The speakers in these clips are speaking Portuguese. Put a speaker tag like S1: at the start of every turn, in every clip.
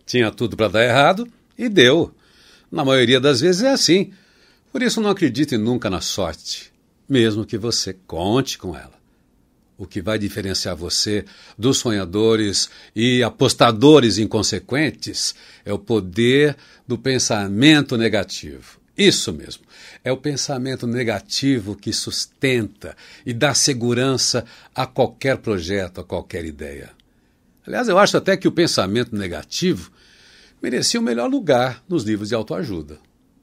S1: Tinha tudo para dar errado e deu. Na maioria das vezes é assim. Por isso não acredite nunca na sorte, mesmo que você conte com ela. O que vai diferenciar você dos sonhadores e apostadores inconsequentes é o poder do pensamento negativo. Isso mesmo, é o pensamento negativo que sustenta e dá segurança a qualquer projeto, a qualquer ideia. Aliás, eu acho até que o pensamento negativo merecia o melhor lugar nos livros de autoajuda.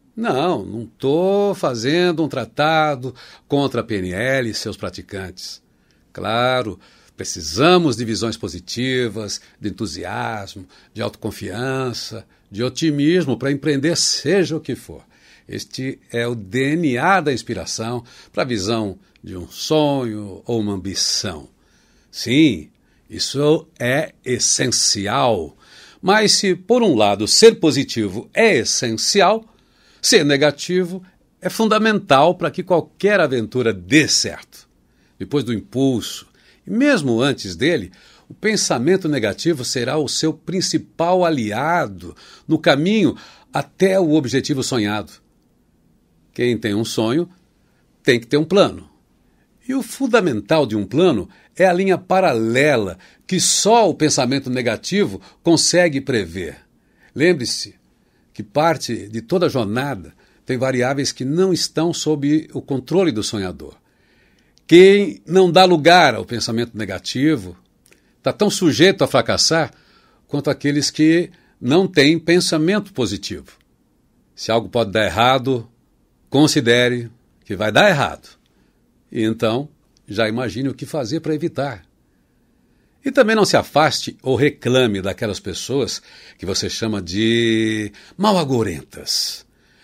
S1: Não estou fazendo um tratado contra a PNL e seus praticantes. Claro, precisamos de visões positivas, de entusiasmo, de autoconfiança, de otimismo para empreender seja o que for. Este é o DNA da inspiração para a visão de um sonho ou uma ambição. Sim, isso é essencial. Mas se, por um lado, ser positivo é essencial, ser negativo é fundamental para que qualquer aventura dê certo. Depois do impulso, e mesmo antes dele, o pensamento negativo será o seu principal aliado no caminho até o objetivo sonhado. Quem tem um sonho tem que ter um plano. E o fundamental de um plano é a linha paralela que só o pensamento negativo consegue prever. Lembre-se que parte de toda a jornada tem variáveis que não estão sob o controle do sonhador. Quem não dá lugar ao pensamento negativo está tão sujeito a fracassar quanto aqueles que não têm pensamento positivo. Se algo pode dar errado, considere que vai dar errado. E então, já imagine o que fazer para evitar. E também não se afaste ou reclame daquelas pessoas que você chama de mal-agorentas,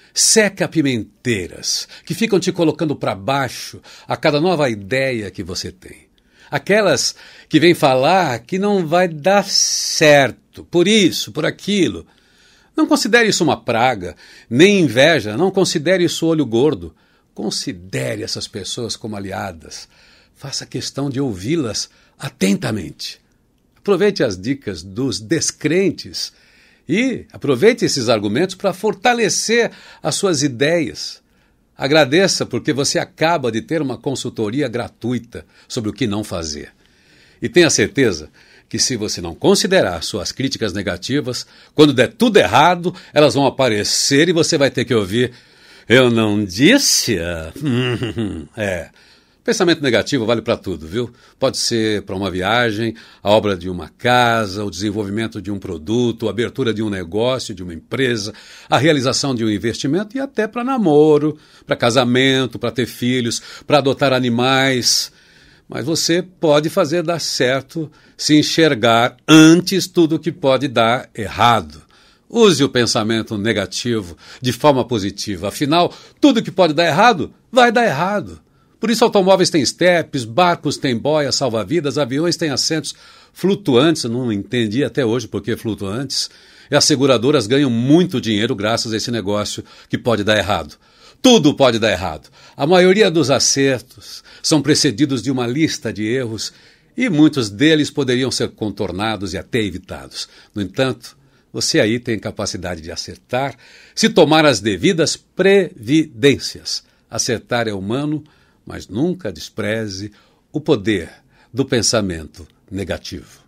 S1: seca-pimenteiras, que ficam te colocando para baixo a cada nova ideia que você tem. Aquelas que vêm falar que não vai dar certo, por isso, por aquilo. Não considere isso uma praga, nem inveja, não considere isso olho gordo. Considere essas pessoas como aliadas. Faça questão de ouvi-las atentamente. Aproveite as dicas dos descrentes e aproveite esses argumentos para fortalecer as suas ideias. Agradeça porque você acaba de ter uma consultoria gratuita sobre o que não fazer. E tenha certeza que se você não considerar suas críticas negativas, quando der tudo errado, elas vão aparecer e você vai ter que ouvir: eu não disse? Pensamento negativo vale para tudo, viu? Pode ser para uma viagem, a obra de uma casa, o desenvolvimento de um produto, a abertura de um negócio, de uma empresa, a realização de um investimento e até para namoro, para casamento, para ter filhos, para adotar animais. Mas você pode fazer dar certo se enxergar antes tudo que pode dar errado. Use o pensamento negativo de forma positiva. Afinal, tudo que pode dar errado, vai dar errado. Por isso, automóveis têm estepes, barcos têm boias, salva-vidas, aviões têm assentos flutuantes. Não entendi até hoje por que flutuantes. E as seguradoras ganham muito dinheiro graças a esse negócio que pode dar errado. Tudo pode dar errado. A maioria dos acertos são precedidos de uma lista de erros e muitos deles poderiam ser contornados e até evitados. No entanto, você aí tem capacidade de acertar se tomar as devidas previdências. Acertar é humano, mas nunca despreze o poder do pensamento negativo.